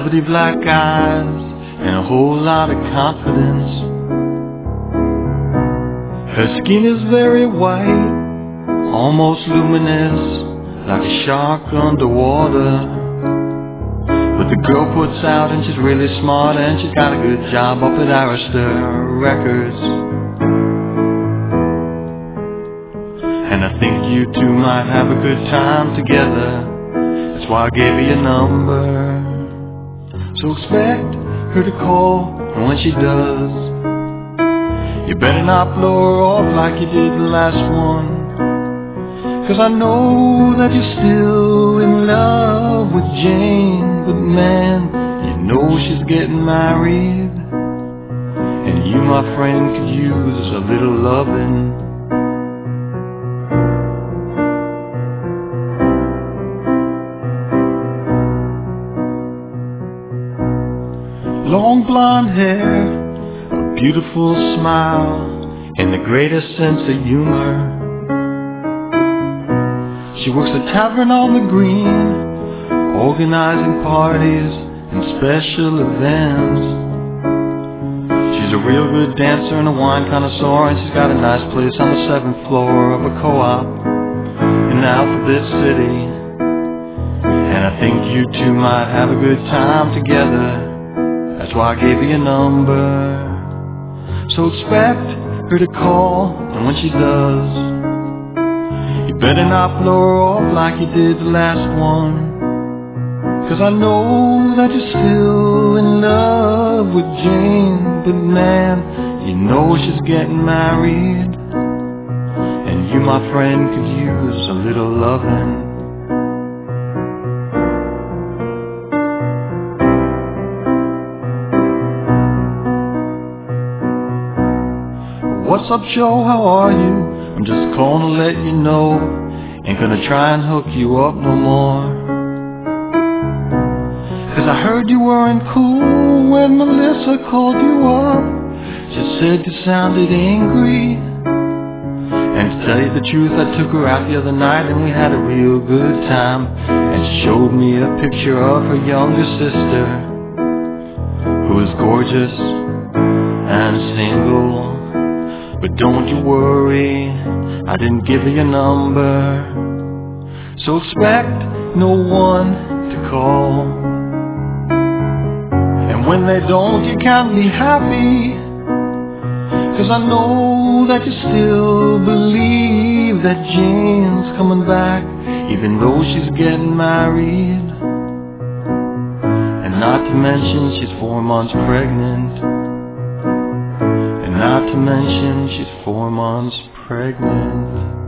velvety black eyes and a whole lot of confidence. Her skin is very white, almost luminous, like a shark underwater. But the girl puts out and she's really smart, and she's got a good job up at Arista Records. And I think you two might have a good time together. That's why I gave her your number. So expect her to call, and when she does, you better not blow her off like you did the last one. 'Cause I know that you're still in love with Jane, but man, you know she's getting married, and you, my friend, could use a little loving. Long blonde hair, a beautiful smile, and the greatest sense of humor. She works a tavern on the green, organizing parties and special events. She's a real good dancer and a wine connoisseur, and she's got a nice place on the 7th floor of a co-op in Alphabet City. And I think you two might have a good time together. That's why I gave her your number. So expect her to call, and when she does, you better not blow her off like you did the last one. 'Cause I know that you're still in love with Jane, but man, you know she's getting married, and you, my friend, could use a little loving. What's up, Joe? How are you? I'm just calling to let you know, ain't gonna try and hook you up no more. 'Cause I heard you weren't cool when Melissa called you up. She said you sounded angry, and to tell you the truth, I took her out the other night and we had a real good time. And she showed me a picture of her younger sister, who is gorgeous and single. But don't you worry, I didn't give her your number. So expect no one to call. And when they don't, you can't be happy, 'cause I know that you still believe that Jane's coming back, even though she's getting married. And not to mention she's 4 months pregnant. Not to mention she's 4 months pregnant.